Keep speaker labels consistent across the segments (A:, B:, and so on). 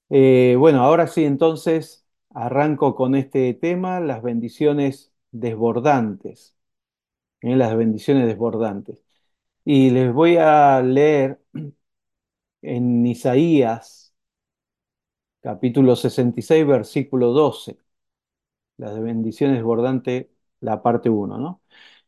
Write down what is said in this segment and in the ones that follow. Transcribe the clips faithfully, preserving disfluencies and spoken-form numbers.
A: Eh, bueno, ahora sí, entonces arranco con este tema, las bendiciones desbordantes, ¿eh? Las bendiciones desbordantes. Y les voy a leer en Isaías, capítulo sesenta y seis, versículo doce, las bendiciones desbordantes, la parte uno, ¿no?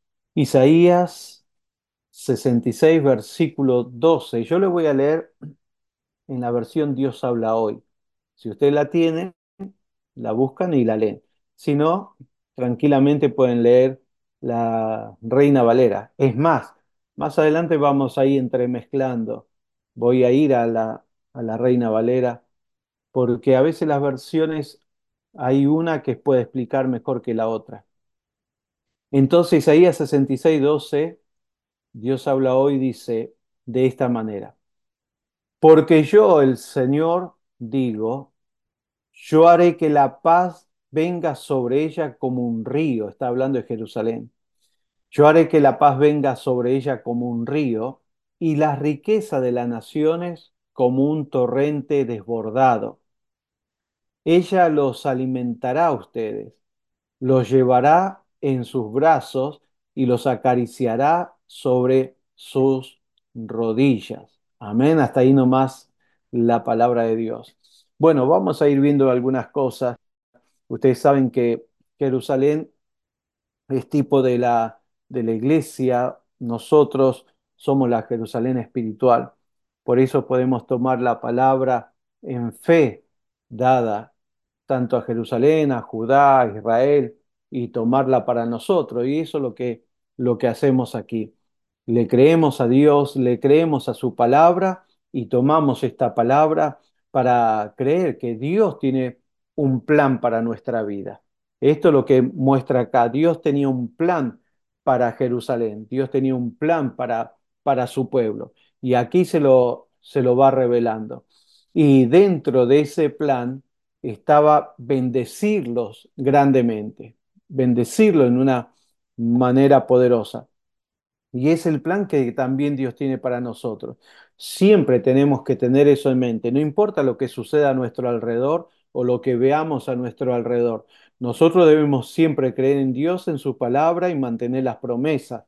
A: Isaías sesenta y seis, versículo doce. Yo le voy a leer en la versión Dios habla hoy. Si usted la tiene, la buscan y la leen. Si no, tranquilamente pueden leer la Reina Valera. Es más, más adelante vamos a ir entremezclando. Voy a ir a la, a la Reina Valera porque a veces las versiones hay una que puede explicar mejor que la otra. Entonces, Isaías sesenta y seis doce, Dios habla hoy, dice de esta manera: Porque yo, el Señor, digo, yo haré que la paz venga sobre ella como un río. Está hablando de Jerusalén. Yo haré que la paz venga sobre ella como un río y la riqueza de las naciones como un torrente desbordado. Ella los alimentará a ustedes, los llevará en sus brazos y los acariciará sobre sus rodillas. Amén. Hasta ahí nomás la palabra de Dios. Bueno, vamos a ir viendo algunas cosas. Ustedes saben que Jerusalén es tipo de la, de la iglesia, nosotros somos la Jerusalén espiritual. Por eso podemos tomar la palabra en fe dada tanto a Jerusalén, a Judá, a Israel, y tomarla para nosotros. Y eso es lo que, lo que hacemos aquí. Le creemos a Dios, le creemos a su palabra y tomamos esta palabra para creer que Dios tiene un plan para nuestra vida. Esto es lo que muestra acá. Dios tenía un plan para Jerusalén, Dios tenía un plan para, para su pueblo. Y aquí se lo, se lo va revelando. Y dentro de ese plan estaba bendecirlos grandemente, bendecirlo en una manera poderosa. Y es el plan que también Dios tiene para nosotros. Siempre tenemos que tener eso en mente. No importa lo que suceda a nuestro alrededor o lo que veamos a nuestro alrededor. Nosotros debemos siempre creer en Dios, en su palabra y mantener las promesas.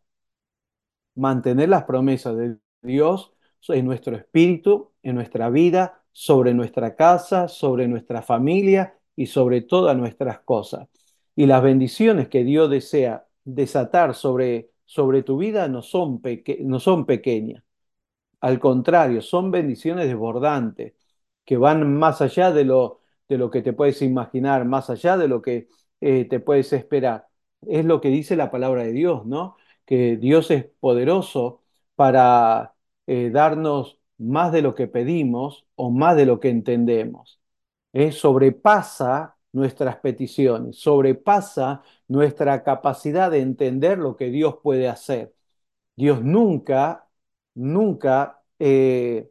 A: Mantener las promesas de Dios en nuestro espíritu, en nuestra vida, sobre nuestra casa, sobre nuestra familia y sobre todas nuestras cosas. Y las bendiciones que Dios desea desatar sobre, sobre tu vida no son, peque- no son pequeñas. Al contrario, son bendiciones desbordantes que van más allá de lo, de lo que te puedes imaginar, más allá de lo que eh, te puedes esperar. Es lo que dice la palabra de Dios, ¿no? Que Dios es poderoso para eh, darnos más de lo que pedimos o más de lo que entendemos. Eh, sobrepasa nuestras peticiones, sobrepasa nuestra capacidad de entender lo que Dios puede hacer. Dios nunca, nunca eh,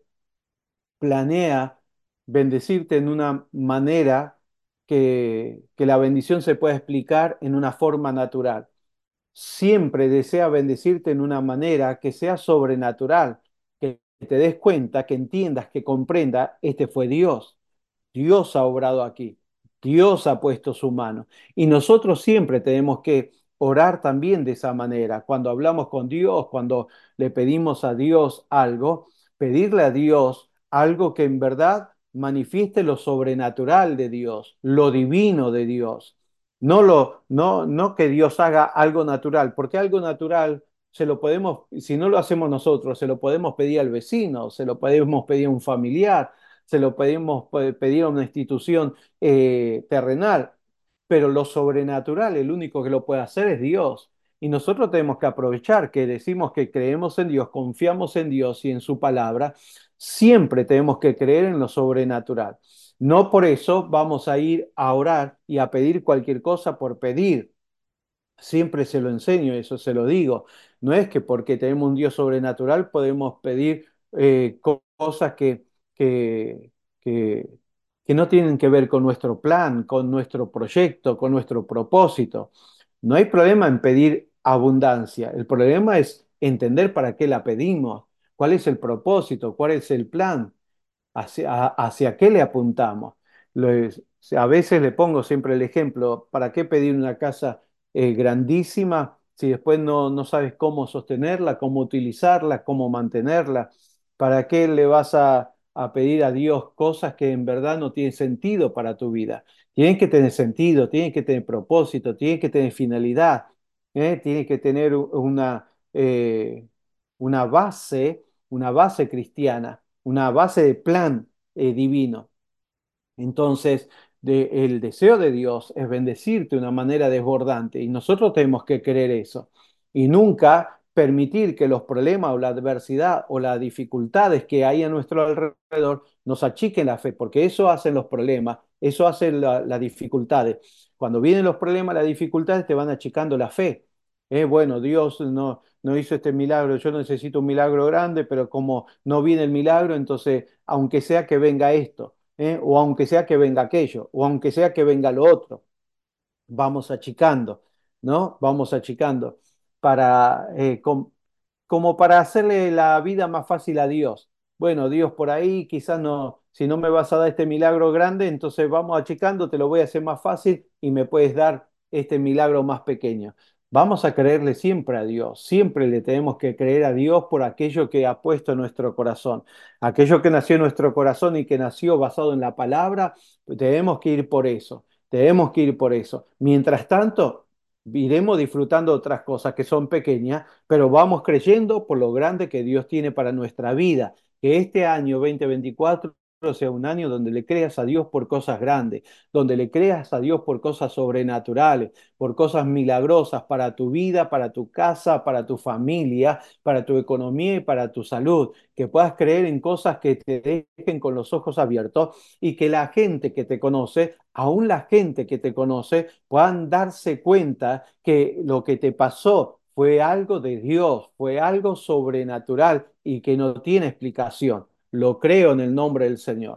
A: planea bendecirte en una manera que, que la bendición se pueda explicar en una forma natural. Siempre desea bendecirte en una manera que sea sobrenatural, que te des cuenta, que entiendas, que comprenda, este fue Dios. Dios ha obrado aquí, Dios ha puesto su mano. Y nosotros siempre tenemos que orar también de esa manera. Cuando hablamos con Dios, cuando le pedimos a Dios algo, pedirle a Dios algo que en verdad manifieste lo sobrenatural de Dios, lo divino de Dios. No, lo, no, no que Dios haga algo natural, porque algo natural se lo podemos, si no lo hacemos nosotros, se lo podemos pedir al vecino, se lo podemos pedir a un familiar, se lo pedimos pe- pedir a una institución eh, terrenal, pero lo sobrenatural, el único que lo puede hacer es Dios. Y nosotros tenemos que aprovechar que decimos que creemos en Dios, confiamos en Dios y en su palabra, siempre tenemos que creer en lo sobrenatural. No por eso vamos a ir a orar y a pedir cualquier cosa por pedir. Siempre se lo enseño, eso se lo digo. No es que porque tenemos un Dios sobrenatural podemos pedir eh, co- cosas que, que, que, que no tienen que ver con nuestro plan, con nuestro proyecto, con nuestro propósito. No hay problema en pedir abundancia. El problema es entender para qué la pedimos, cuál es el propósito, cuál es el plan. ¿Hacia, hacia qué le apuntamos? Lo es- a veces le pongo siempre el ejemplo, ¿para qué pedir una casa eh, grandísima si después no, no sabes cómo sostenerla, cómo utilizarla, cómo mantenerla? ¿Para qué le vas a, a pedir a Dios cosas que en verdad no tienen sentido para tu vida? Tienen que tener sentido, tienen que tener propósito, tienen que tener finalidad, ¿eh? Tienen que tener u- una, eh, una base, una base cristiana, una base de plan eh, divino. Entonces, de- el deseo de Dios es bendecirte de una manera desbordante y nosotros tenemos que querer eso y nunca permitir que los problemas o la adversidad o las dificultades que hay a nuestro alrededor nos achiquen la fe, porque eso hacen los problemas, eso hacen la- las dificultades. Cuando vienen los problemas, las dificultades te van achicando la fe. Eh, bueno, Dios no, no hizo este milagro, yo necesito un milagro grande, pero como no viene el milagro, entonces, aunque sea que venga esto. ¿Eh? O aunque sea que venga aquello, o aunque sea que venga lo otro, vamos achicando, ¿no? Vamos achicando para, eh, com- como para hacerle la vida más fácil a Dios. Bueno, Dios, por ahí quizás no, si no me vas a dar este milagro grande, entonces vamos achicando, te lo voy a hacer más fácil y me puedes dar este milagro más pequeño. Vamos a creerle siempre a Dios, siempre le tenemos que creer a Dios por aquello que ha puesto en nuestro corazón, aquello que nació en nuestro corazón y que nació basado en la palabra, tenemos que ir por eso. Tenemos que ir por eso. Mientras tanto, iremos disfrutando otras cosas que son pequeñas, pero vamos creyendo por lo grande que Dios tiene para nuestra vida. Que este año dos mil veinticuatro sea un año donde le creas a Dios por cosas grandes, donde le creas a Dios por cosas sobrenaturales, por cosas milagrosas para tu vida, para tu casa, para tu familia, para tu economía y para tu salud. Que puedas creer en cosas que te dejen con los ojos abiertos y que la gente que te conoce, aún la gente que te conoce, puedan darse cuenta que lo que te pasó fue algo de Dios, fue algo sobrenatural y que no tiene explicación. Lo creo en el nombre del Señor.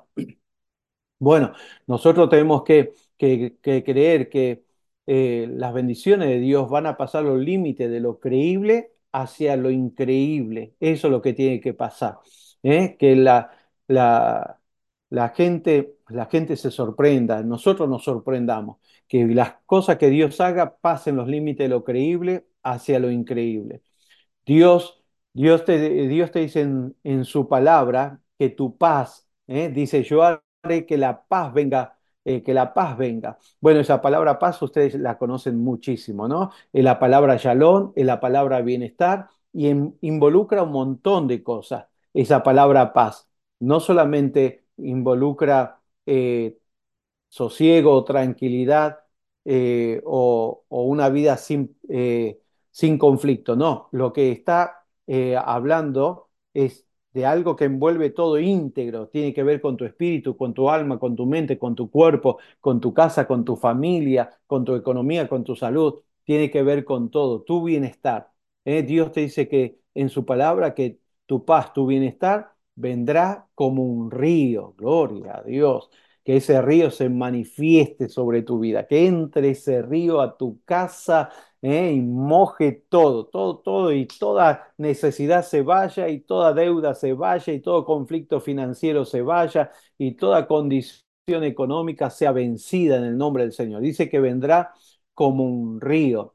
A: Bueno, nosotros tenemos que, que- que creer que eh, las bendiciones de Dios van a pasar los límites de lo creíble hacia lo increíble. Eso es lo que tiene que pasar. ¿Eh? Que la, la, la gente, la gente se sorprenda, nosotros nos sorprendamos, que las cosas que Dios haga pasen los límites de lo creíble hacia lo increíble. Dios, Dios te, Dios te dice en, en su palabra que tu paz, ¿eh? Dice, yo haré que la paz venga, eh, que la paz venga. Bueno, esa palabra paz ustedes la conocen muchísimo, ¿no? Es la palabra shalom, es la palabra bienestar y en- involucra un montón de cosas. Esa palabra paz no solamente involucra eh, sosiego, tranquilidad eh, o, o una vida sin, eh, sin conflicto. No, lo que está eh, hablando es de algo que envuelve todo íntegro, tiene que ver con tu espíritu, con tu alma, con tu mente, con tu cuerpo, con tu casa, con tu familia, con tu economía, con tu salud, tiene que ver con todo, tu bienestar. Eh, Dios te dice que en su palabra que tu paz, tu bienestar vendrá como un río, gloria a Dios, que ese río se manifieste sobre tu vida, que entre ese río a tu casa, ¿eh? Y moje todo, todo, todo, y toda necesidad se vaya, y toda deuda se vaya, y todo conflicto financiero se vaya, y toda condición económica sea vencida en el nombre del Señor. Dice que vendrá como un río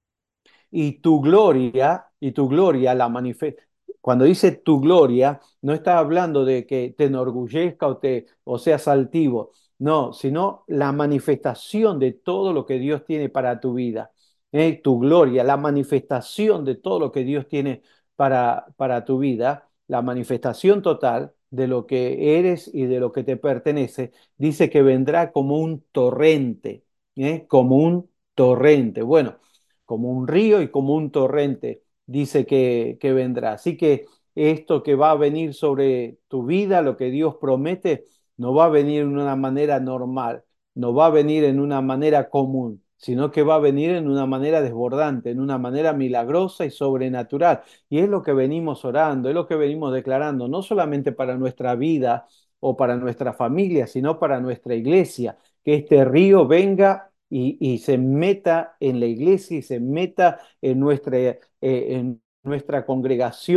A: y tu gloria, y tu gloria la manifiesta. Cuando dice tu gloria, no está hablando de que te enorgullezca o, te, o seas altivo, no, sino la manifestación de todo lo que Dios tiene para tu vida. ¿Eh? Tu gloria, la manifestación de todo lo que Dios tiene para, para tu vida, la manifestación total de lo que eres y de lo que te pertenece, dice que vendrá como un torrente, ¿eh? Como un torrente. Bueno, como un río y como un torrente, dice que, que vendrá. Así que esto que va a venir sobre tu vida, lo que Dios promete, no va a venir en una manera normal, no va a venir en una manera común, sino que va a venir en una manera desbordante, en una manera milagrosa y sobrenatural. Y es lo que venimos orando, es lo que venimos declarando, no solamente para nuestra vida o para nuestra familia, sino para nuestra iglesia, que este río venga y, y se meta en la iglesia y se meta en nuestra, eh, en nuestra congregación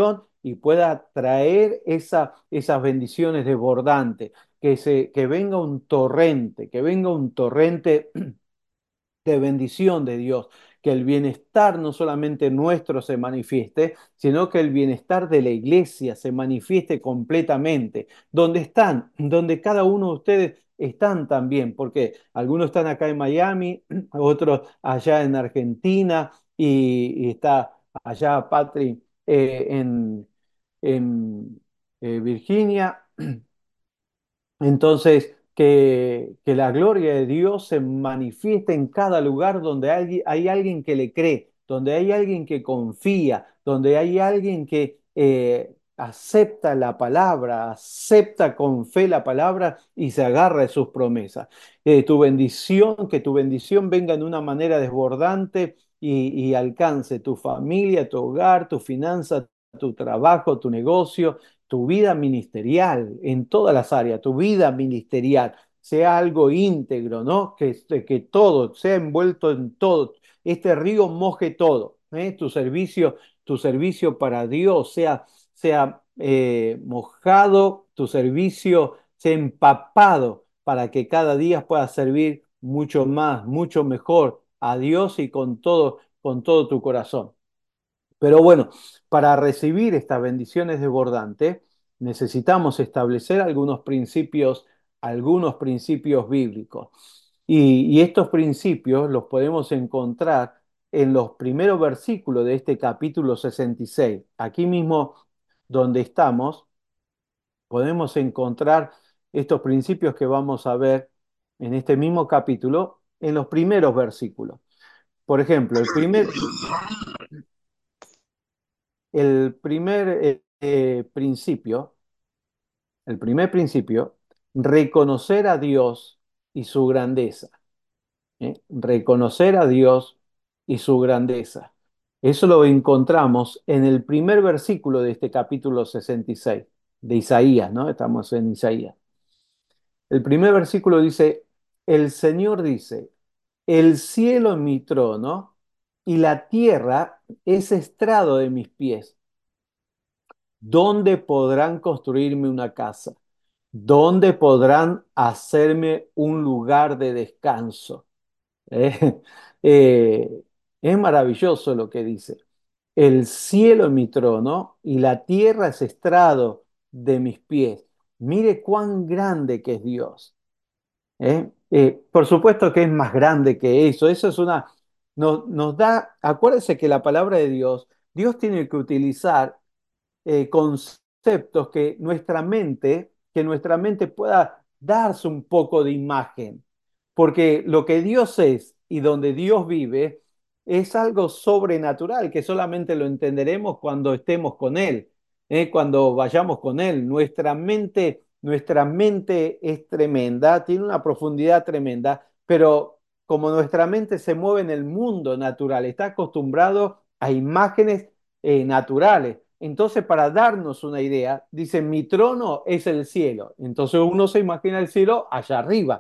A: y pueda traer esa, esas bendiciones desbordantes, que, se, que venga un torrente, que venga un torrente de bendición de Dios, que el bienestar no solamente nuestro se manifieste, sino que el bienestar de la iglesia se manifieste completamente. Donde están, donde cada uno de ustedes están también, porque algunos están acá en Miami, otros allá en Argentina y, y está allá Patri eh, en, en eh, Virginia. Entonces, que, que la gloria de Dios se manifieste en cada lugar donde hay, hay alguien que le cree, donde hay alguien que confía, donde hay alguien que eh, acepta la palabra, acepta con fe la palabra y se agarra de sus promesas. Eh, tu bendición, que tu bendición venga en una manera desbordante y, y alcance tu familia, tu hogar, tu finanza, tu trabajo, tu negocio, tu vida ministerial, en todas las áreas, tu vida ministerial, sea algo íntegro, ¿no? Que, que todo, sea envuelto en todo, este río moje todo, ¿eh? Tu servicio, tu servicio para Dios sea, sea eh, mojado, tu servicio sea empapado para que cada día puedas servir mucho más, mucho mejor a Dios y con todo, con todo tu corazón. Pero bueno, para recibir estas bendiciones desbordantes, necesitamos establecer algunos principios, algunos principios bíblicos. Y, y estos principios los podemos encontrar en los primeros versículos de este capítulo sesenta y seis. Aquí mismo donde estamos, podemos encontrar estos principios que vamos a ver en este mismo capítulo, en los primeros versículos. Por ejemplo, el primer, el primer eh, eh, principio, el primer principio, reconocer a Dios y su grandeza. ¿Eh? Reconocer a Dios y su grandeza. Eso lo encontramos en el primer versículo de este capítulo sesenta y seis de Isaías, ¿no? Estamos en Isaías. El primer versículo dice, el Señor dice, el cielo es mi trono y la tierra es estrado de mis pies. ¿Dónde podrán construirme una casa? ¿Dónde podrán hacerme un lugar de descanso? Eh, eh, es maravilloso lo que dice. El cielo es mi trono y la tierra es estrado de mis pies. Mire cuán grande que es Dios. ¿Eh? Eh, por supuesto que es más grande que eso. Eso es una... Nos, nos da, acuérdense que la palabra de Dios, Dios tiene que utilizar eh, conceptos que nuestra mente, que nuestra mente pueda darse un poco de imagen, porque lo que Dios es y donde Dios vive es algo sobrenatural que solamente lo entenderemos cuando estemos con Él, ¿eh? Cuando vayamos con Él. Nuestra mente, nuestra mente es tremenda, tiene una profundidad tremenda, pero como nuestra mente se mueve en el mundo natural, está acostumbrado a imágenes eh, naturales. Entonces, para darnos una idea, dice, mi trono es el cielo. Entonces uno se imagina el cielo allá arriba.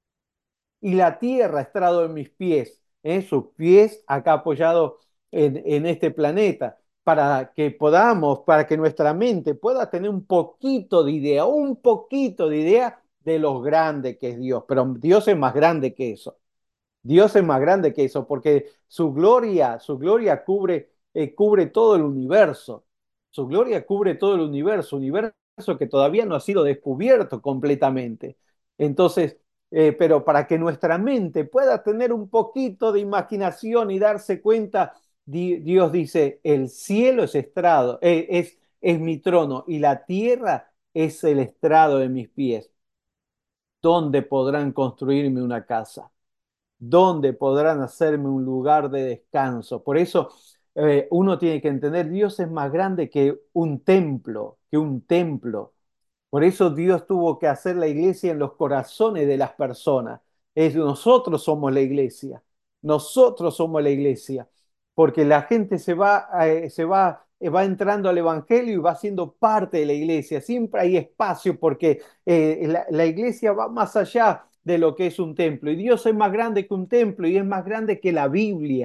A: Y la tierra estrado en mis pies, ¿eh? Sus pies acá apoyados en, en este planeta, para que podamos, para que nuestra mente pueda tener un poquito de idea, un poquito de idea de lo grande que es Dios. Pero Dios es más grande que eso. Dios es más grande que eso, porque su gloria, su gloria cubre, eh, cubre todo el universo. Su gloria cubre todo el universo, universo que todavía no ha sido descubierto completamente. Entonces, eh, pero para que nuestra mente pueda tener un poquito de imaginación y darse cuenta, di- Dios dice, el cielo es estrado, eh, es, es mi trono y la tierra es el estrado de mis pies. ¿Dónde podrán construirme una casa? ¿Dónde podrán hacerme un lugar de descanso? Por eso eh, uno tiene que entender, Dios es más grande que un templo, que un templo. Por eso Dios tuvo que hacer la iglesia en los corazones de las personas. Es, nosotros somos la iglesia. Nosotros somos la iglesia. Porque la gente se va, eh, se va, eh, va entrando al evangelio y va siendo parte de la iglesia. Siempre hay espacio porque eh, la, la iglesia va más allá de lo que es un templo. Y Dios es más grande que un templo y es más grande que la Biblia.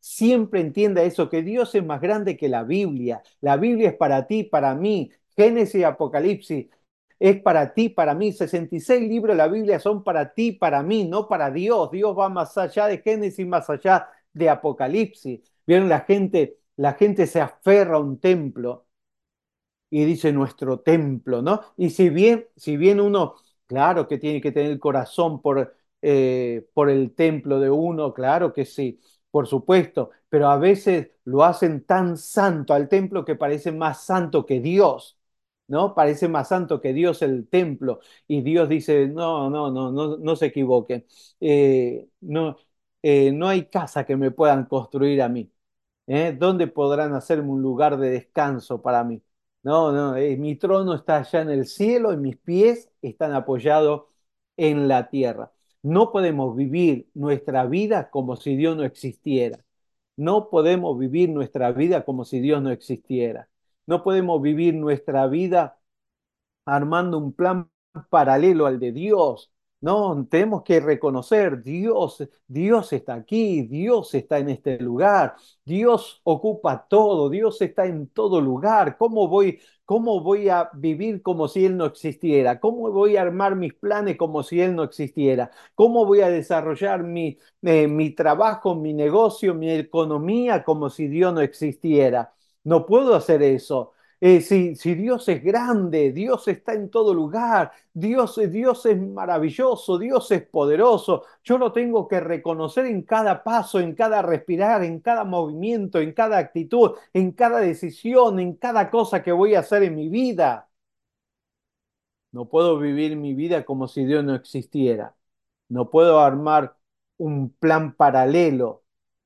A: siempre entienda eso, que Dios es más grande que la Biblia. La Biblia es para ti, para mí. Génesis y Apocalipsis es para ti, para mí. sesenta y seis libros de la Biblia son para ti, para mí, no para Dios. Dios va más allá de Génesis, más allá de Apocalipsis. Vieron, la gente, la gente se aferra a un templo y dice nuestro templo, ¿no? Y si bien, si bien uno, claro que tiene que tener el corazón por, eh, por el templo de uno, claro que sí, por supuesto, pero a veces lo hacen tan santo al templo que parece más santo que Dios, ¿no? Parece más santo que Dios el templo. Y Dios dice, no, no, no, no, no se equivoquen. Eh, no, eh, no hay casa que me puedan construir a mí. ¿Eh? ¿Dónde podrán hacerme un lugar de descanso para mí? No, no, eh, mi trono está allá en el cielo y mis pies están apoyados en la tierra. No podemos vivir nuestra vida como si Dios no existiera. No podemos vivir nuestra vida como si Dios no existiera. No podemos vivir nuestra vida armando un plan paralelo al de Dios. No, tenemos que reconocer, Dios, Dios está aquí, Dios está en este lugar, Dios ocupa todo, Dios está en todo lugar. ¿Cómo voy, cómo voy a vivir como si Él no existiera? ¿Cómo voy a armar mis planes como si Él no existiera? ¿Cómo voy a desarrollar mi, eh, mi trabajo, mi negocio, mi economía como si Dios no existiera? No puedo hacer eso. Eh, si, si Dios es grande, Dios está en todo lugar, Dios, Dios es maravilloso, Dios es poderoso, yo lo tengo que reconocer en cada paso, en cada respirar, en cada movimiento, en cada actitud, en cada decisión, en cada cosa que voy a hacer en mi vida. No puedo vivir mi vida como si Dios no existiera. No puedo armar un plan paralelo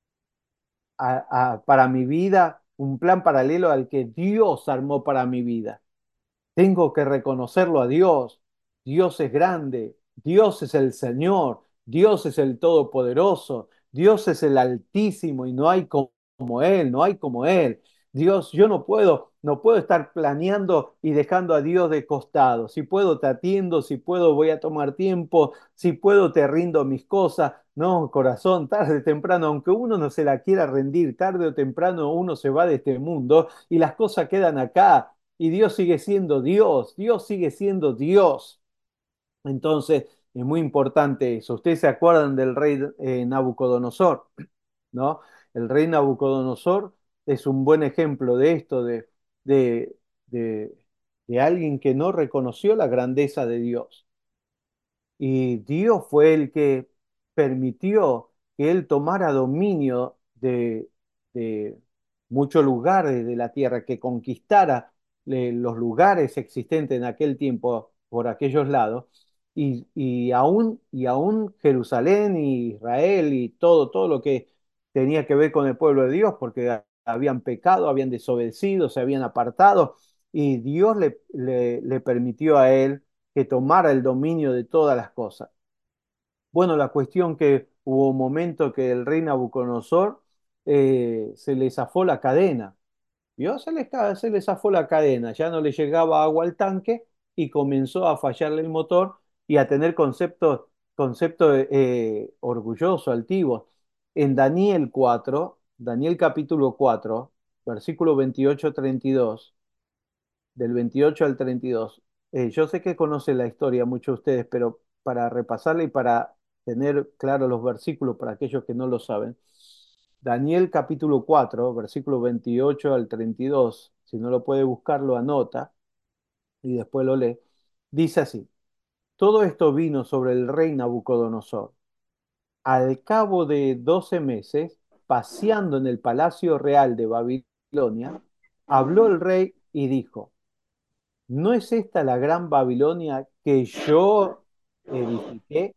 A: a- a- para mi vida, un plan paralelo al que Dios armó para mi vida. Tengo que reconocerlo a Dios. Dios es grande, Dios es el Señor, Dios es el Todopoderoso, Dios es el Altísimo y no hay como Él, no hay como Él. Dios, yo no puedo, no puedo estar planeando y dejando a Dios de costado. Si puedo, te atiendo, si puedo, voy a tomar tiempo, si puedo, te rindo mis cosas. No, corazón, tarde o temprano, aunque uno no se la quiera rendir, tarde o temprano uno se va de este mundo y las cosas quedan acá y Dios sigue siendo Dios, Dios sigue siendo Dios. Entonces, es muy importante eso. Ustedes se acuerdan del rey eh, Nabucodonosor, ¿no? El rey Nabucodonosor es un buen ejemplo de esto, de, de, de, de alguien que no reconoció la grandeza de Dios. Y Dios fue el que permitió que él tomara dominio de, de muchos lugares de la tierra, que conquistara eh, los lugares existentes en aquel tiempo por aquellos lados, y, y aún, y aún Jerusalén y Israel y todo, todo lo que tenía que ver con el pueblo de Dios, porque habían pecado, habían desobedecido, se habían apartado, y Dios le, le le permitió a él que tomara el dominio de todas las cosas. Bueno, la cuestión que hubo un momento que el rey Nabucodonosor eh, se le zafó la cadena, ¿vio? Se le, ca- se le zafó la cadena, ya no le llegaba agua al tanque y comenzó a fallarle el motor y a tener conceptos, conceptos eh, orgullosos, altivos. En Daniel cuatro, Daniel capítulo cuatro, versículo veintiocho treinta y dos, del veintiocho al treinta y dos. Eh, yo sé que conocen la historia muchos de ustedes, pero para repasarla y para tener claros los versículos para aquellos que no lo saben. Daniel capítulo cuatro, versículo veintiocho al treinta y dos, si no lo puede buscar, lo anota y después lo lee. Dice así, todo esto vino sobre el rey Nabucodonosor. Al cabo de doce meses, paseando en el palacio real de Babilonia, habló el rey y dijo, ¿no es esta la gran Babilonia que yo edifiqué?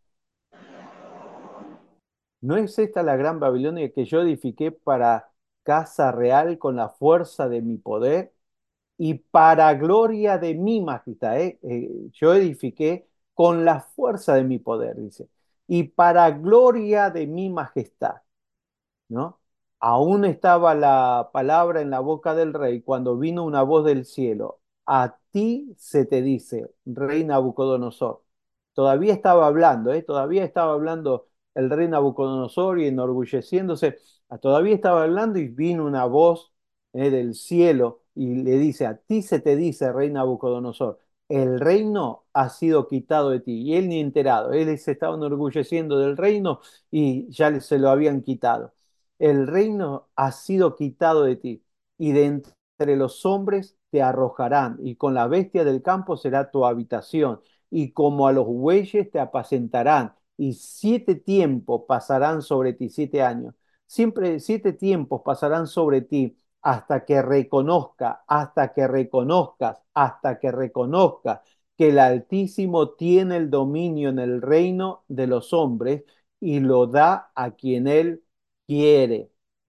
A: ¿No es esta la gran Babilonia que yo edifiqué para casa real con la fuerza de mi poder y para gloria de mi majestad? ¿Eh? Eh, yo edifiqué con la fuerza de mi poder, dice, y para gloria de mi majestad. ¿No? Aún estaba la palabra en la boca del rey cuando vino una voz del cielo. A ti se te dice, rey Nabucodonosor. Todavía estaba hablando, ¿eh? Todavía estaba hablando el rey Nabucodonosor y enorgulleciéndose. Todavía estaba hablando y vino una voz eh, del cielo y le dice, a ti se te dice, rey Nabucodonosor, el reino ha sido quitado de ti. Y él ni enterado, él se estaba enorgulleciendo del reino y ya se lo habían quitado. El reino ha sido quitado de ti y de entre los hombres te arrojarán y con la bestia del campo será tu habitación y como a los bueyes te apacentarán y siete tiempos pasarán sobre ti, siete años. Siempre siete tiempos pasarán sobre ti hasta que reconozca, hasta que reconozcas, hasta que reconozcas que el Altísimo tiene el dominio en el reino de los hombres y lo da a quien él quiere.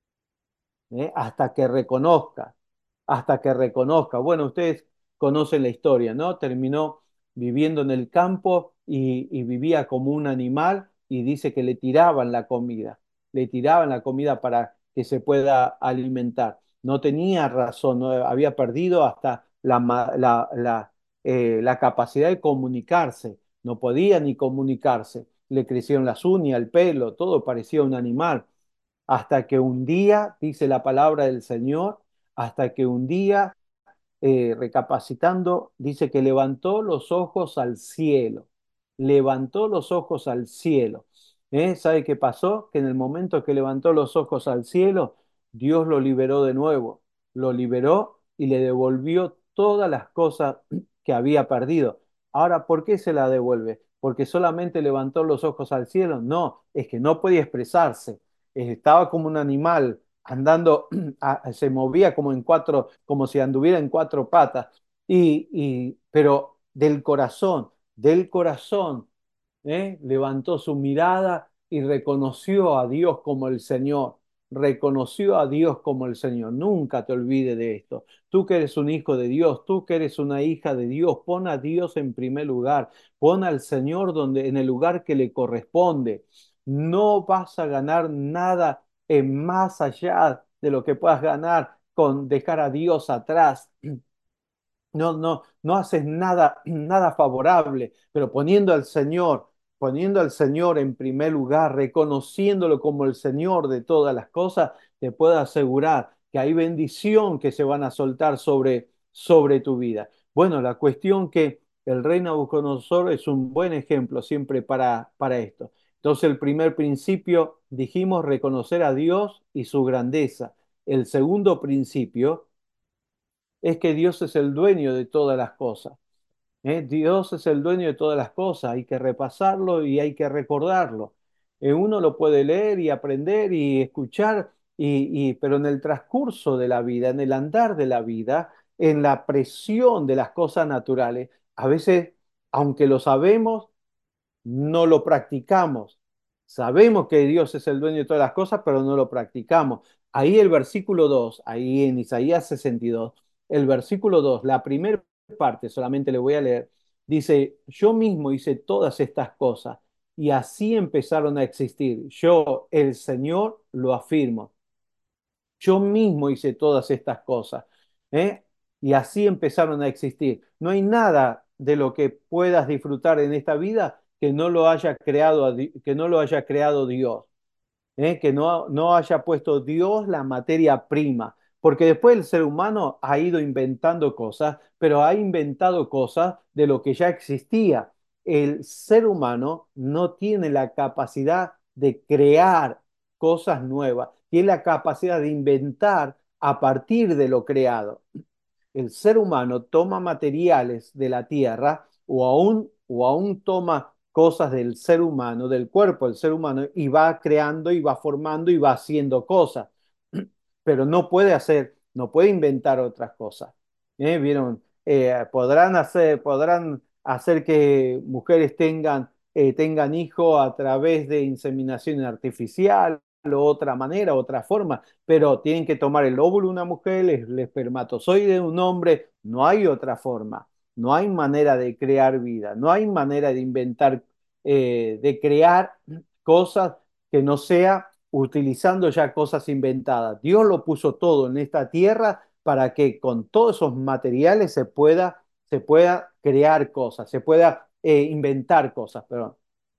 A: ¿Eh? Hasta que reconozca, hasta que reconozca. Bueno, ustedes conocen la historia, ¿no? Terminó viviendo en el campo y, y vivía como un animal y dice que le tiraban la comida, le tiraban la comida para que se pueda alimentar. No tenía razón, no, había perdido hasta la, ma- la, la, eh, la capacidad de comunicarse, no podía ni comunicarse. Le crecieron las uñas, el pelo, todo parecía un animal hasta que un día, dice la palabra del Señor, hasta que un día eh, recapacitando, dice que levantó los ojos al cielo, levantó los ojos al cielo. ¿Eh? ¿Sabe qué pasó? Que en el momento que levantó los ojos al cielo, Dios lo liberó de nuevo, lo liberó y le devolvió todas las cosas que había perdido. Ahora, ¿por qué se la devuelve? ¿Porque solamente levantó los ojos al cielo? No, es que no podía expresarse. Estaba como un animal andando, se movía como en cuatro, como si anduviera en cuatro patas, y, y, pero del corazón, del corazón, ¿eh? Levantó su mirada y reconoció a Dios como el Señor, reconoció a Dios como el Señor. Nunca te olvides de esto. Tú que eres un hijo de Dios, tú que eres una hija de Dios, pon a Dios en primer lugar, pon al Señor donde, en el lugar que le corresponde. No vas a ganar nada en más allá de lo que puedas ganar con dejar a Dios atrás. No, no, no haces nada, nada favorable, pero poniendo al Señor, poniendo al Señor en primer lugar, reconociéndolo como el Señor de todas las cosas, te puedo asegurar que hay bendición que se van a soltar sobre, sobre tu vida. Bueno, la cuestión que el rey Nabucodonosor es un buen ejemplo siempre para, para esto. Entonces, el primer principio, dijimos, reconocer a Dios y su grandeza. El segundo principio es que Dios es el dueño de todas las cosas. ¿Eh? Dios es el dueño de todas las cosas, hay que repasarlo y hay que recordarlo. Eh, uno lo puede leer y aprender y escuchar, y, y- pero en el transcurso de la vida, en el andar de la vida, en la presión de las cosas naturales, a veces, aunque lo sabemos, no lo practicamos. Sabemos que Dios es el dueño de todas las cosas, pero no lo practicamos. Ahí el versículo dos, ahí en Isaías sesenta y dos, el versículo dos, la primera parte, solamente le voy a leer, dice, yo mismo hice todas estas cosas y así empezaron a existir. Yo, el Señor, lo afirmo. Yo mismo hice todas estas cosas, ¿eh? Y así empezaron a existir. No hay nada de lo que puedas disfrutar en esta vida que no lo haya creado, a Di- que no lo haya creado Dios. ¿Eh? Que no, no haya puesto Dios la materia prima, porque después el ser humano ha ido inventando cosas, pero ha inventado cosas de lo que ya existía. El ser humano no tiene la capacidad de crear cosas nuevas, tiene la capacidad de inventar a partir de lo creado. El ser humano toma materiales de la tierra o aún, o aún toma cosas del ser humano, del cuerpo del ser humano, y va creando y va formando y va haciendo cosas, pero no puede hacer, no puede inventar otras cosas. ¿Eh? ¿Vieron? Eh, podrán hacer, podrán hacer que mujeres tengan, eh, tengan hijos a través de inseminación artificial o otra manera, otra forma, pero tienen que tomar el óvulo de una mujer, el, el espermatozoide de un hombre, no hay otra forma, no hay manera de crear vida, no hay manera de inventar, eh, de crear cosas que no sea utilizando ya cosas inventadas. Dios lo puso todo en esta tierra para que con todos esos materiales se pueda, se pueda crear cosas, se pueda eh, inventar cosas, perdón.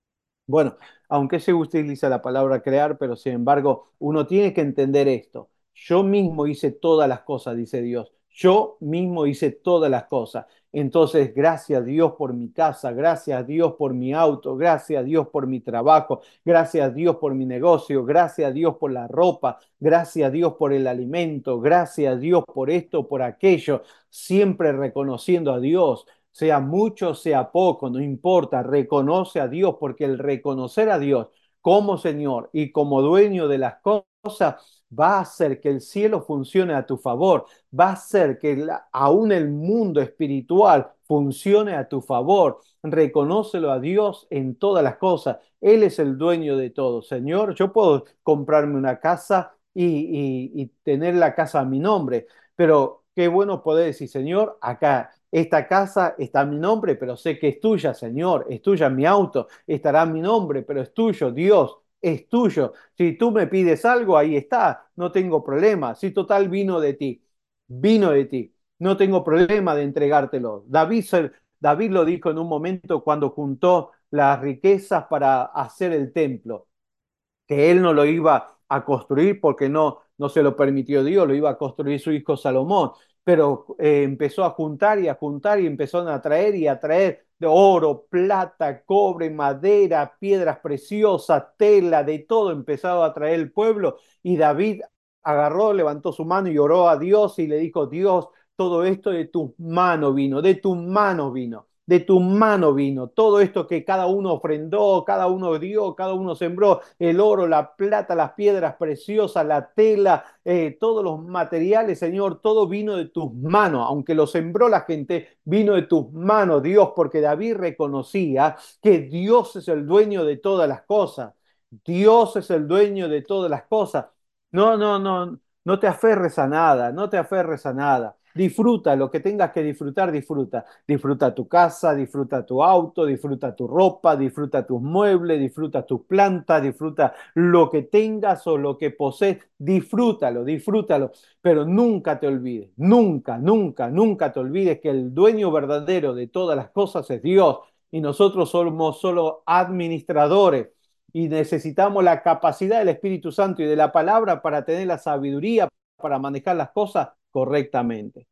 A: Bueno, aunque se utiliza la palabra crear, pero sin embargo, uno tiene que entender esto. Yo mismo hice todas las cosas, dice Dios. Yo mismo hice todas las cosas. Entonces, gracias a Dios por mi casa, gracias a Dios por mi auto, gracias a Dios por mi trabajo, gracias a Dios por mi negocio, gracias a Dios por la ropa, gracias a Dios por el alimento, gracias a Dios por esto, por aquello, siempre reconociendo a Dios, sea mucho, sea poco, no importa, reconoce a Dios, porque el reconocer a Dios como Señor y como dueño de las cosas va a hacer que el cielo funcione a tu favor, va a hacer que la- aún el mundo espiritual funcione a tu favor. Reconócelo a Dios en todas las cosas. Él es el dueño de todo. Señor, yo puedo comprarme una casa y, y y tener la casa a mi nombre, pero qué bueno poder decir, Señor, acá esta casa está a mi nombre, pero sé que es tuya, Señor, es tuya mi auto, estará a mi nombre, pero es tuyo, Dios, es tuyo. Si tú me pides algo, ahí está, no tengo problema. Si total vino de ti, vino de ti, no tengo problema de entregártelo. David, se- David lo dijo en un momento cuando juntó las riquezas para hacer el templo, que él no lo iba a construir porque no, no se lo permitió Dios, lo iba a construir su hijo Salomón, pero eh, empezó a juntar y a juntar y empezaron a traer y a traer de oro, plata, cobre, madera, piedras preciosas, tela, de todo empezaba a traer el pueblo y David agarró, levantó su mano y oró a Dios y le dijo, Dios, todo esto de tus manos vino, de tus manos vino, de tu mano vino. Todo esto que cada uno ofrendó, cada uno dio, cada uno sembró, el oro, la plata, las piedras preciosas, la tela, eh, todos los materiales, Señor, todo vino de tus manos. Aunque lo sembró la gente, vino de tus manos, Dios, porque David reconocía que Dios es el dueño de todas las cosas. Dios es el dueño de todas las cosas. No, no, no, no te aferres a nada, no te aferres a nada. Disfruta lo que tengas que disfrutar, disfruta. Disfruta tu casa, disfruta tu auto, disfruta tu ropa, disfruta tus muebles, disfruta tus plantas, disfruta lo que tengas o lo que posees. Disfrútalo, disfrútalo, pero nunca te olvides, nunca, nunca, nunca te olvides que el dueño verdadero de todas las cosas es Dios y nosotros somos solo administradores y necesitamos la capacidad del Espíritu Santo y de la palabra para tener la sabiduría para manejar las cosas correctamente,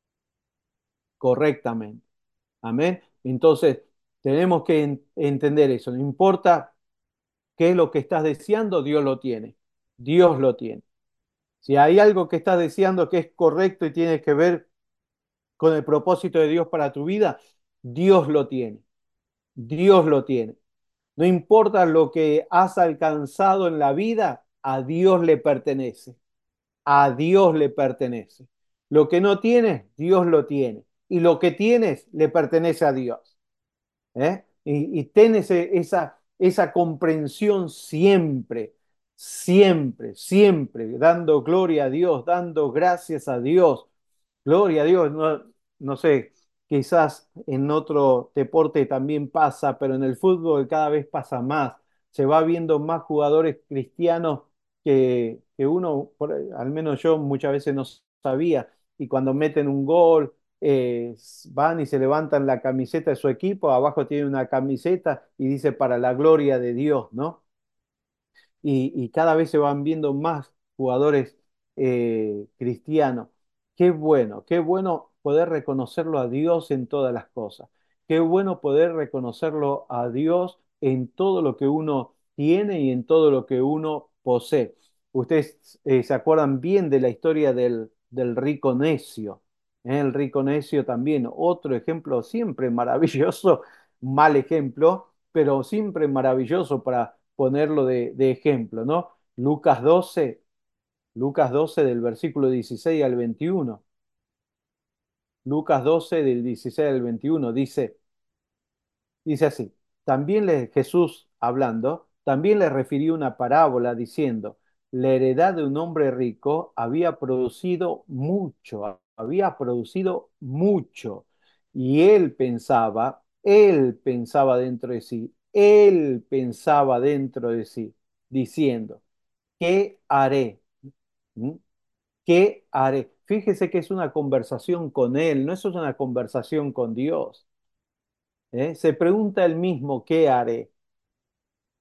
A: correctamente. Amén. Entonces, tenemos que en- entender eso. No importa qué es lo que estás deseando, Dios lo tiene. Dios lo tiene. Si hay algo que estás deseando que es correcto y tiene que ver con el propósito de Dios para tu vida, Dios lo tiene. Dios lo tiene. No importa lo que has alcanzado en la vida, a Dios le pertenece. A Dios le pertenece. Lo que no tienes, Dios lo tiene. Y lo que tienes, le pertenece a Dios. ¿Eh? Y, y ten ese- esa, esa comprensión siempre, siempre, siempre, dando gloria a Dios, dando gracias a Dios. Gloria a Dios, no, no sé, quizás en otro deporte también pasa, pero en el fútbol cada vez pasa más. Se va viendo más jugadores cristianos que, que uno, por- al menos yo muchas veces no sabía, y cuando meten un gol eh, van y se levantan la camiseta de su equipo, abajo tiene una camiseta y dice para la gloria de Dios, ¿no? Y, y cada vez se van viendo más jugadores eh, cristianos. Qué bueno, qué bueno poder reconocerlo a Dios en todas las cosas. Qué bueno poder reconocerlo a Dios en todo lo que uno tiene y en todo lo que uno posee. Ustedes eh, se acuerdan bien de la historia del, del rico necio. ¿eh? El rico necio también, otro ejemplo siempre maravilloso, mal ejemplo, pero siempre maravilloso para ponerlo de, de ejemplo, ¿no? Lucas doce, Lucas doce del versículo dieciséis al veintiuno. Lucas doce del dieciséis al veintiuno dice, dice así, también le, Jesús hablando, también le refirió una parábola diciendo, la heredad de un hombre rico había producido mucho, había producido mucho. Y él pensaba, él pensaba dentro de sí, él pensaba dentro de sí, diciendo, ¿qué haré? ¿Mm? ¿Qué haré? Fíjese que es una conversación con él, no es una conversación con Dios. ¿eh? Se pregunta él mismo, ¿qué haré?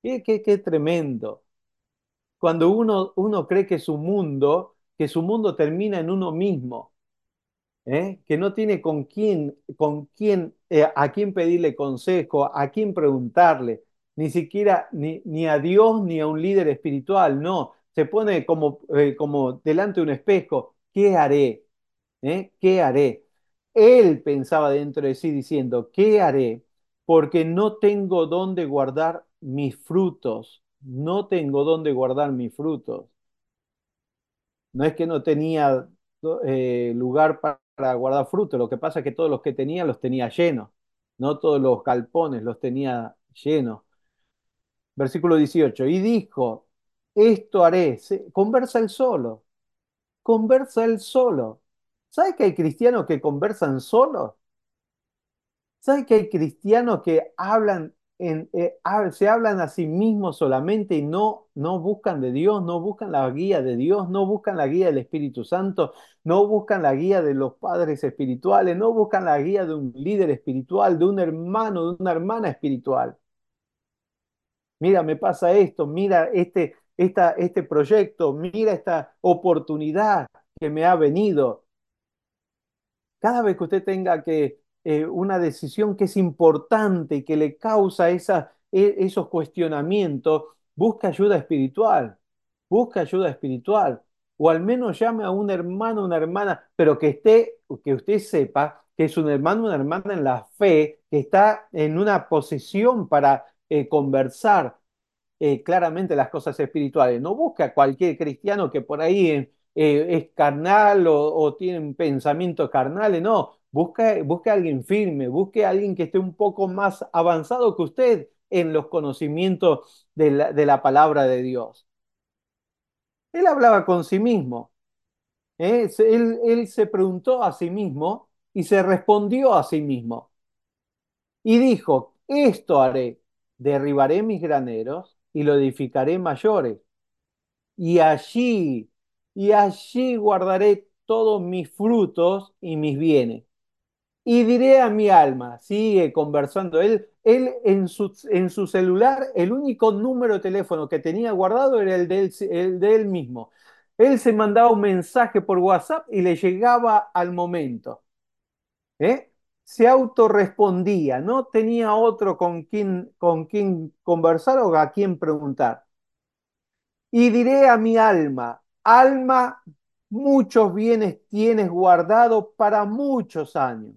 A: Qué, qué, qué tremendo. Cuando uno, uno cree que su mundo, que su mundo termina en uno mismo, ¿eh? Que no tiene con quién, con quién, eh, a quién pedirle consejo, a quién preguntarle, ni siquiera ni, ni a Dios ni a un líder espiritual, no. Se pone como, eh, como delante de un espejo, ¿qué haré? ¿Eh? ¿Qué haré? Él pensaba dentro de sí diciendo, ¿qué haré? Porque no tengo dónde guardar mis frutos, no tengo dónde guardar mis frutos. No es que no tenía eh, lugar pa- para guardar frutos, lo que pasa es que todos los que tenía los tenía llenos, no todos los galpones los tenía llenos. Versículo dieciocho, y dijo, esto haré, Se- conversa él solo, conversa él solo. ¿Sabes que hay cristianos que conversan solos? ¿Sabes que hay cristianos que hablan en, eh, hab- se hablan a sí mismos solamente y no, no buscan de Dios, no buscan la guía de Dios, no buscan la guía del Espíritu Santo, no buscan la guía de los padres espirituales, no buscan la guía de un líder espiritual, de un hermano, de una hermana espiritual? Mira, me pasa esto, mira este, esta, este proyecto, mira esta oportunidad que me ha venido. Cada vez que usted tenga que eh, una decisión que es importante y que le causa esa, e- esos cuestionamientos, busca ayuda espiritual, busca ayuda espiritual, o al menos llame a un hermano, una hermana, pero que esté, que usted sepa que es un hermano, una hermana en la fe, que está en una posición para eh, conversar eh, claramente las cosas espirituales. No busca a cualquier cristiano que por ahí eh, eh, es carnal o, o tiene un pensamiento carnal, no. Busca, busque a alguien firme, busque a alguien que esté un poco más avanzado que usted en los conocimientos de la, de la palabra de Dios. Él hablaba con sí mismo, ¿eh? Se- Él, él se preguntó a sí mismo y se respondió a sí mismo. Y dijo, esto haré, derribaré mis graneros y lo edificaré mayores y allí, y allí guardaré todos mis frutos y mis bienes. Y diré a mi alma, sigue conversando él, él en su, en su celular, el único número de teléfono que tenía guardado era el de él, el de él mismo. Él se mandaba un mensaje por WhatsApp y le llegaba al momento. ¿Eh? Se autorrespondía, no tenía otro con quien, con quien conversar o a quien preguntar. Y diré a mi alma, alma, muchos bienes tienes guardado para muchos años.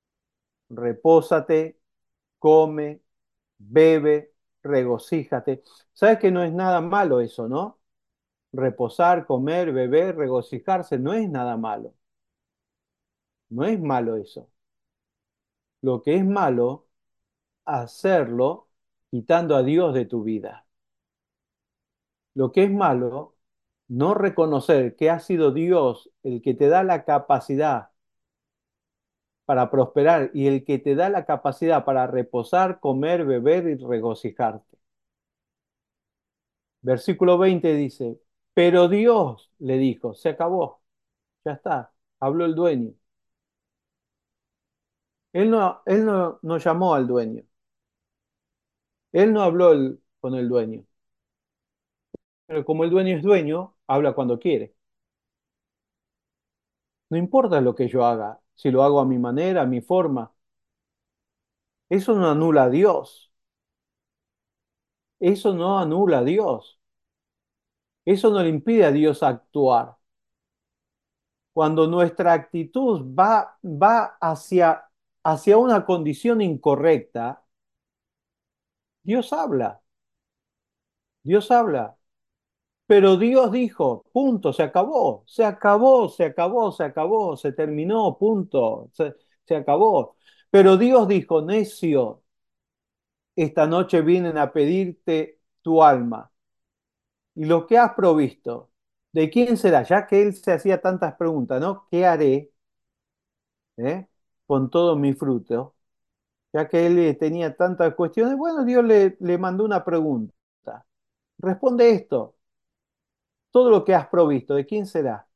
A: Repósate, come, bebe, regocíjate. ¿Sabes que no es nada malo eso, no? Reposar, comer, beber, regocijarse, no es nada malo. No es malo eso. Lo que es malo, hacerlo quitando a Dios de tu vida. Lo que es malo, no reconocer que ha sido Dios el que te da la capacidad para prosperar y el que te da la capacidad para reposar, comer, beber y regocijarte. Versículo veinte dice, pero Dios le dijo, se acabó, ya está, habló el dueño. Él no, él no, no llamó al dueño, él no habló el- con el dueño, pero como el dueño es dueño, habla cuando quiere. No importa lo que yo haga, si lo hago a mi manera, a mi forma, eso no anula a Dios, eso no anula a Dios, eso no le impide a Dios actuar. Cuando nuestra actitud va, va hacia, hacia una condición incorrecta, Dios habla, Dios habla. Pero Dios dijo, punto, se acabó, se acabó, se acabó, se acabó, se terminó, punto, se, se acabó. Pero Dios dijo, necio, esta noche vienen a pedirte tu alma y lo que has provisto, ¿de quién será? Ya que él se hacía tantas preguntas, ¿no? ¿Qué haré, eh, con todo mi fruto? Ya que él eh, tenía tantas cuestiones, bueno, Dios le, le mandó una pregunta. Responde esto, todo lo que has provisto, ¿de quién será?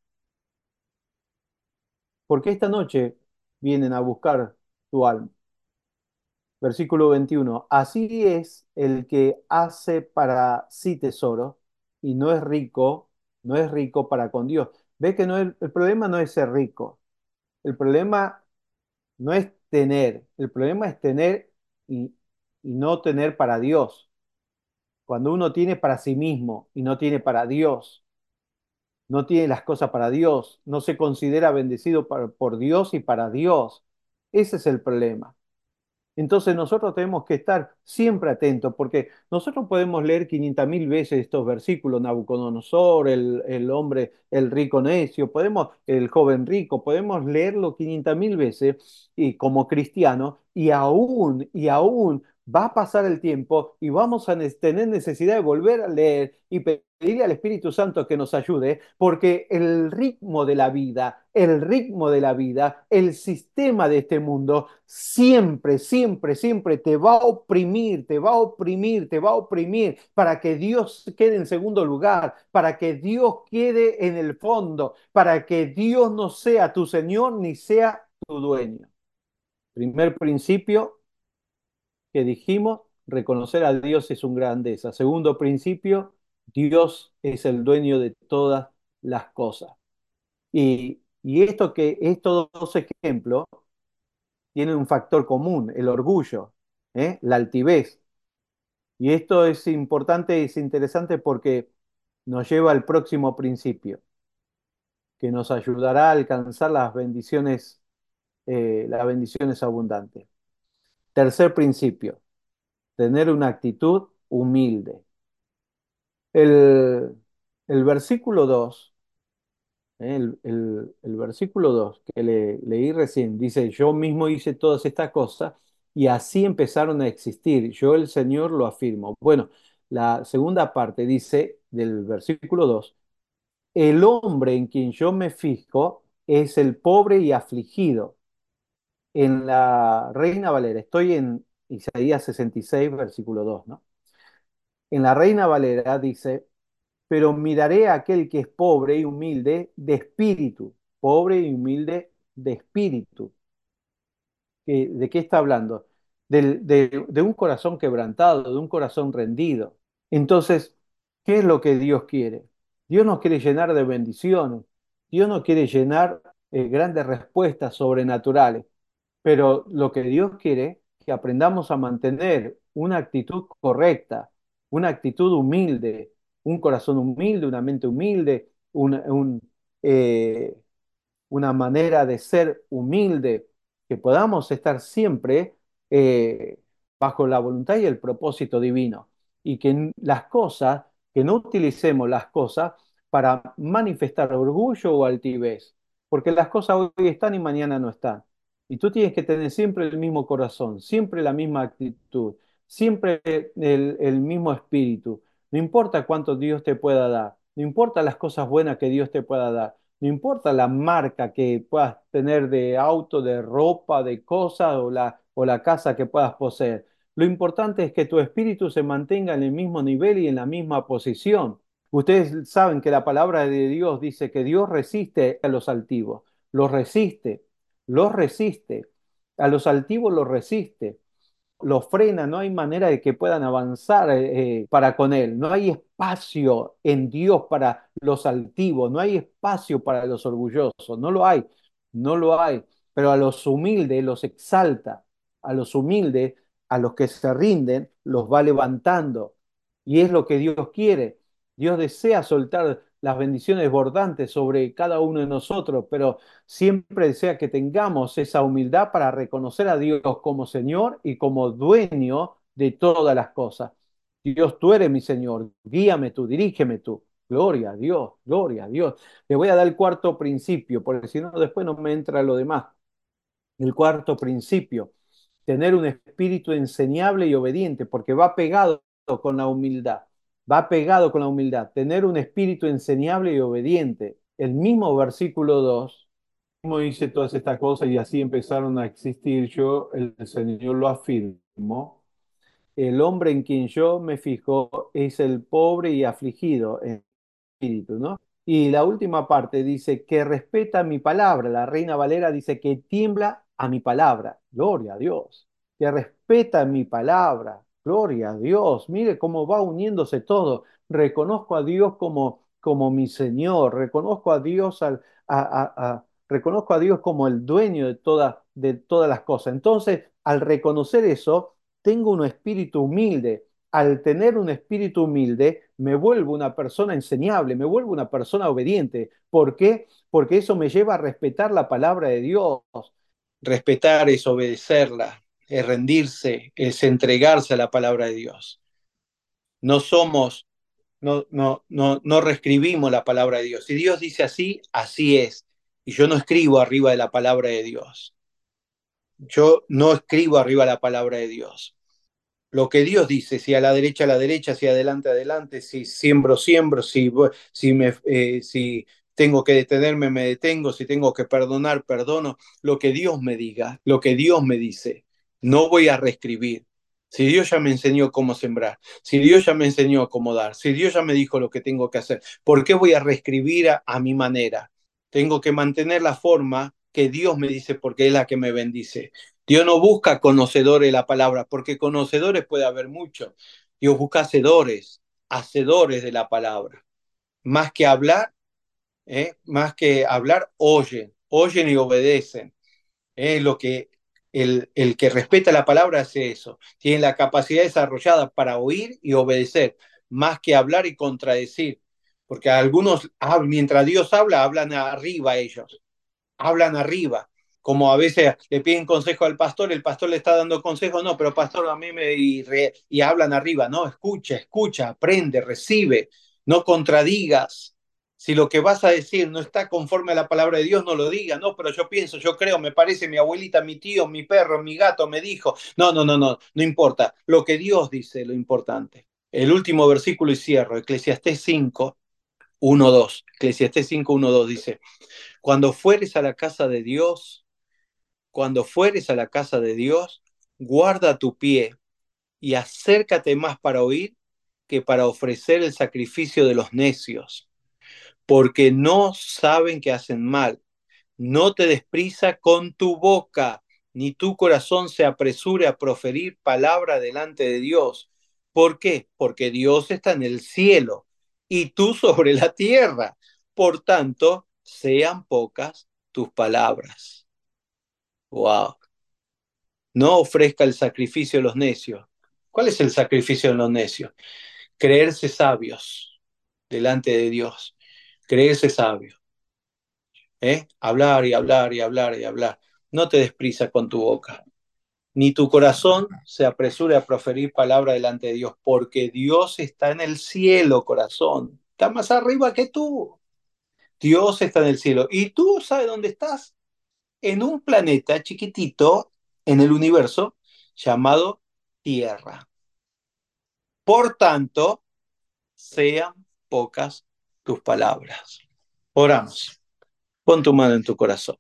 A: Porque esta noche vienen a buscar tu alma. Versículo veintiuno. Así es el que hace para sí tesoro y no es rico, no es rico para con Dios. Ve que no es- el problema no es ser rico. El problema no es tener. El problema es tener y, y no tener para Dios. Cuando uno tiene para sí mismo y no tiene para Dios, no tiene las cosas para Dios, no se considera bendecido por por Dios y para Dios. Ese es el problema. Entonces nosotros tenemos que estar siempre atentos, porque nosotros podemos leer quinientas mil veces estos versículos, Nabucodonosor, el, el hombre, el rico necio, podemos, el joven rico, podemos leerlo quinientas mil veces y como cristiano, y aún, y aún va a pasar el tiempo y vamos a ne- tener necesidad de volver a leer y pedirle al Espíritu Santo que nos ayude, porque el ritmo de la vida, el ritmo de la vida, el sistema de este mundo, siempre, siempre, siempre te va a oprimir, te va a oprimir, te va a oprimir para que Dios quede en segundo lugar, para que Dios quede en el fondo, para que Dios no sea tu Señor ni sea tu dueño. Primer principio que dijimos, reconocer a Dios es una grandeza. Segundo principio, Dios es el dueño de todas las cosas. Y, y esto que estos dos ejemplos tienen un factor común, el orgullo, ¿eh? La altivez. Y esto es importante y es interesante porque nos lleva al próximo principio, que nos ayudará a alcanzar las bendiciones, eh, las bendiciones abundantes. Tercer principio, tener una actitud humilde. El, el versículo dos, ¿eh? el, el- el versículo dos que le, leí recién, dice, yo mismo hice todas estas cosas y así empezaron a existir. Yo el Señor lo afirmo. Bueno, la segunda parte dice del versículo dos, el hombre en quien yo me fijo es el pobre y afligido. En la Reina Valera, estoy en Isaías sesenta y seis, versículo dos, ¿no? En la Reina Valera dice, pero miraré a aquel que es pobre y humilde de espíritu, pobre y humilde de espíritu. ¿Qué- ¿De qué está hablando? Del- de, de un corazón quebrantado, de un corazón rendido. Entonces, ¿qué es lo que Dios quiere? Dios nos quiere llenar de bendiciones. Dios nos quiere llenar eh, grandes respuestas sobrenaturales. Pero lo que Dios quiere es que aprendamos a mantener una actitud correcta, una actitud humilde, un corazón humilde, una mente humilde, un, un, eh, una manera de ser humilde, que podamos estar siempre eh, bajo la voluntad y el propósito divino. Y que n- las cosas, que no utilicemos las cosas para manifestar orgullo o altivez, porque las cosas hoy están y mañana no están. Y tú tienes que tener siempre el mismo corazón, siempre la misma actitud, siempre el, el mismo espíritu. No importa cuánto Dios te pueda dar, no importa las cosas buenas que Dios te pueda dar, no importa la marca que puedas tener de auto, de ropa, de cosas o la, o la casa que puedas poseer. Lo importante es que tu espíritu se mantenga en el mismo nivel y en la misma posición. Ustedes saben que la palabra de Dios dice que Dios resiste a los altivos, los resiste, los resiste. A los altivos los resiste, lo frena, no hay manera de que puedan avanzar eh, para con Él. No hay espacio en Dios para los altivos, no hay espacio para los orgullosos, no lo hay, no lo hay. Pero a los humildes los exalta, a los humildes, a los que se rinden, los va levantando. Y es lo que Dios quiere. Dios desea soltar las bendiciones desbordantes sobre cada uno de nosotros, pero siempre desea que tengamos esa humildad para reconocer a Dios como Señor y como dueño de todas las cosas. Dios, tú eres mi Señor, guíame tú, dirígeme tú. Gloria a Dios, gloria a Dios. Le voy a dar el cuarto principio, porque si no, después no me entra lo demás. El cuarto principio, tener un espíritu enseñable y obediente, porque va pegado con la humildad, va pegado con la humildad, tener un espíritu enseñable y obediente. El mismo versículo dos, como hice todas estas cosas y así empezaron a existir, yo, el Señor lo afirmo, el hombre en quien yo me fijo es el pobre y afligido en espíritu, ¿no? Y la última parte dice que respeta mi palabra. La Reina Valera dice que tiembla a mi palabra. Gloria a Dios. que respeta mi palabra. Gloria a Dios, mire cómo va uniéndose todo. Reconozco a Dios como, como mi Señor, reconozco a Dios al, a, a- a- reconozco a Dios como el dueño de, toda, de todas las cosas. Entonces, al reconocer eso, tengo un espíritu humilde. Al tener un espíritu humilde, me vuelvo una persona enseñable, me vuelvo una persona obediente. ¿Por qué? Porque eso me lleva a respetar la palabra de Dios. Respetar es obedecerla, es rendirse, es entregarse a la palabra de Dios. No somos, no, no, no, no reescribimos la palabra de Dios. Si Dios dice así, así es. Y yo no escribo arriba de la palabra de Dios. Yo no escribo arriba de la palabra de Dios. Lo que Dios dice, si a la derecha, a la derecha, si adelante, adelante, si siembro, siembro, si, si, me, eh, si tengo que detenerme, me detengo, si tengo que perdonar, perdono, lo que Dios me diga, lo que Dios me dice, no voy a reescribir. Si Dios ya me enseñó cómo sembrar, si Dios ya me enseñó cómo dar, si Dios ya me dijo lo que tengo que hacer, ¿por qué voy a reescribir a, a mi manera? Tengo que mantener la forma que Dios me dice porque es la que me bendice. Dios no busca conocedores de la palabra, porque conocedores puede haber muchos. Dios busca hacedores, hacedores de la palabra. Más que hablar, ¿eh? Más que hablar, oyen, oyen y obedecen. Es ¿eh? Lo que el, el que respeta la palabra hace eso. Tiene la capacidad desarrollada para oír y obedecer, más que hablar y contradecir. Porque algunos, mientras Dios habla, hablan arriba ellos, hablan arriba, como a veces le piden consejo al pastor, el pastor le está dando consejo, no, pero pastor a mí me y, re, y hablan arriba, no, escucha, escucha, aprende, recibe, no contradigas. Si lo que vas a decir no está conforme a la palabra de Dios, no lo digas, no, pero yo pienso, yo creo, me parece, mi abuelita, mi tío, mi perro, mi gato me dijo, no, no, no, no, no importa, lo que Dios dice es lo importante. El último versículo y cierro, Eclesiastés cinco, uno, dos, Eclesiastés cinco, uno, dos dice, cuando fueres a la casa de Dios, cuando fueres a la casa de Dios, guarda tu pie y acércate más para oír que para ofrecer el sacrificio de los necios, porque no saben que hacen mal. No te des prisa con tu boca, ni tu corazón se apresure a proferir palabra delante de Dios. ¿Por qué? Porque Dios está en el cielo y tú sobre la tierra. Por tanto, sean pocas tus palabras. Wow. No ofrezca el sacrificio de los necios. ¿Cuál es el sacrificio de los necios? Creerse sabios delante de Dios. Creerse sabios. ¿Eh? Hablar y hablar y hablar y hablar. No te des prisa con tu boca. Ni tu corazón se apresure a proferir palabra delante de Dios, porque Dios está en el cielo, corazón. Está más arriba que tú. Dios está en el cielo. ¿Y tú sabes dónde estás? En un planeta chiquitito en el universo llamado Tierra. Por tanto, sean pocas tus palabras. Oramos. Pon tu mano en tu corazón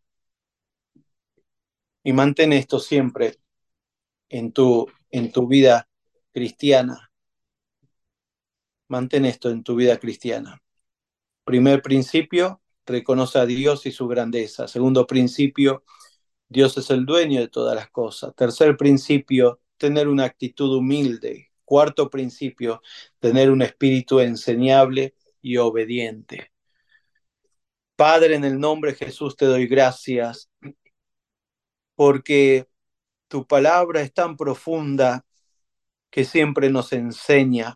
A: y mantén esto siempre en tu, en tu vida cristiana. Mantén esto en tu vida cristiana. Primer principio, reconoce a Dios y su grandeza. Segundo principio, Dios es el dueño de todas las cosas. Tercer principio, tener una actitud humilde. Cuarto principio, tener un espíritu enseñable y obediente. Padre, en el nombre de Jesús te doy gracias porque tu palabra es tan profunda que siempre nos enseña.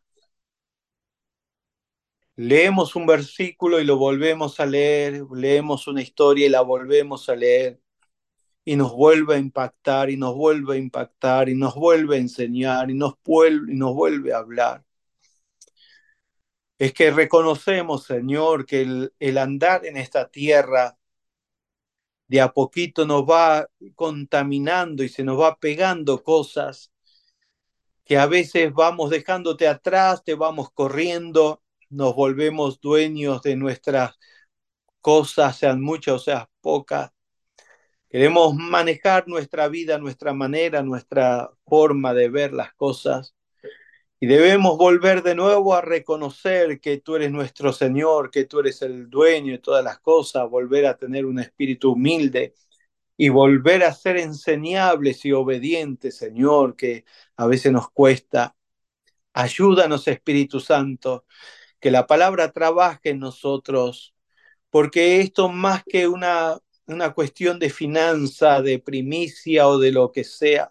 A: Leemos un versículo y lo volvemos a leer, leemos una historia y la volvemos a leer, y nos vuelve a impactar, y nos vuelve a impactar, y nos vuelve a enseñar, y nos vuelve, y nos vuelve a hablar. Es que reconocemos, Señor, que el, el andar en esta tierra de a poquito nos va contaminando y se nos va pegando cosas que a veces vamos dejándote atrás, te vamos corriendo, nos volvemos dueños de nuestras cosas, sean muchas o sean pocas. Queremos manejar nuestra vida, nuestra manera, nuestra forma de ver las cosas. Y debemos volver de nuevo a reconocer que tú eres nuestro Señor, que tú eres el dueño de todas las cosas, volver a tener un espíritu humilde, y volver a ser enseñables y obedientes, Señor, que a veces nos cuesta. Ayúdanos, Espíritu Santo, que la palabra trabaje en nosotros, porque esto más que una, una cuestión de finanza, de primicia o de lo que sea,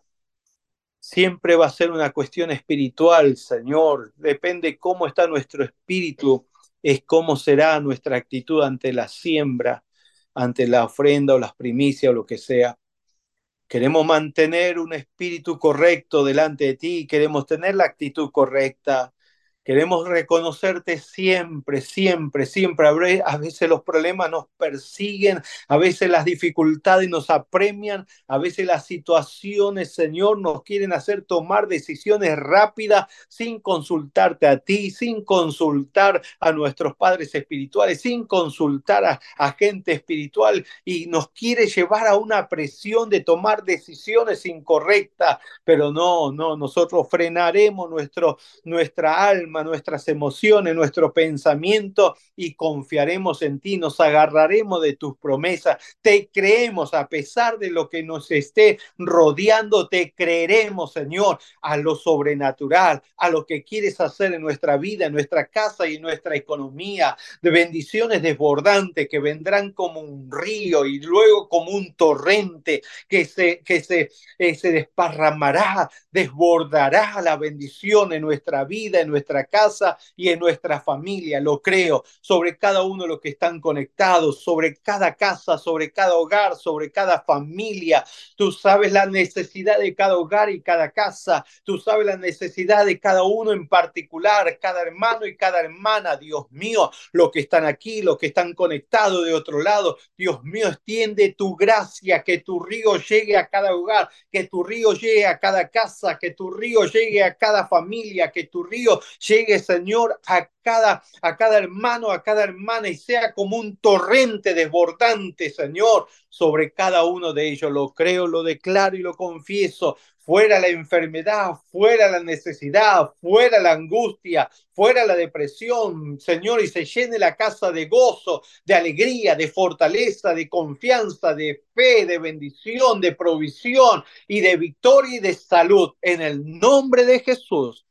A: siempre va a ser una cuestión espiritual, Señor. Depende cómo está nuestro espíritu, es cómo será nuestra actitud ante la siembra, ante la ofrenda o las primicias o lo que sea. Queremos mantener un espíritu correcto delante de ti, queremos tener la actitud correcta, queremos reconocerte siempre, siempre, siempre. A veces los problemas nos persiguen, a veces las dificultades nos apremian, a veces las situaciones, Señor, nos quieren hacer tomar decisiones rápidas sin consultarte a ti, sin consultar a nuestros padres espirituales, sin consultar a, a gente espiritual, y nos quiere llevar a una presión de tomar decisiones incorrectas, pero no, no, nosotros frenaremos nuestro, nuestra alma, nuestras emociones, nuestro pensamiento y confiaremos en ti, nos agarraremos de tus promesas, te creemos a pesar de lo que nos esté rodeando, te creeremos, Señor, a lo sobrenatural, a lo que quieres hacer en nuestra vida, en nuestra casa y en nuestra economía, de bendiciones desbordantes que vendrán como un río y luego como un torrente que se, que se, eh, se desparramará, desbordará la bendición en nuestra vida, en nuestra casa y en nuestra familia. Lo creo sobre cada uno de los que están conectados, sobre cada casa, sobre cada hogar, sobre cada familia. Tú sabes la necesidad de cada hogar y cada casa. Tú sabes la necesidad de cada uno en particular, cada hermano y cada hermana. Dios mío, los que están aquí, los que están conectados de otro lado. Dios mío, extiende tu gracia, que tu río llegue a cada hogar, que tu río llegue a cada casa, que tu río llegue a cada familia, que tu río llegue, Señor, a cada, a cada hermano, a cada hermana, y sea como un torrente desbordante, Señor, sobre cada uno de ellos. Lo creo, lo declaro y lo confieso. Fuera la enfermedad, fuera la necesidad, fuera la angustia, fuera la depresión, Señor, y se llene la casa de gozo, de alegría, de fortaleza, de confianza, de fe, de bendición, de provisión y de victoria y de salud. En el nombre de Jesús.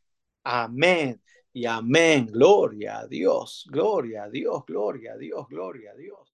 A: Amén y amén. Gloria a Dios, gloria a Dios, gloria a Dios, gloria a Dios.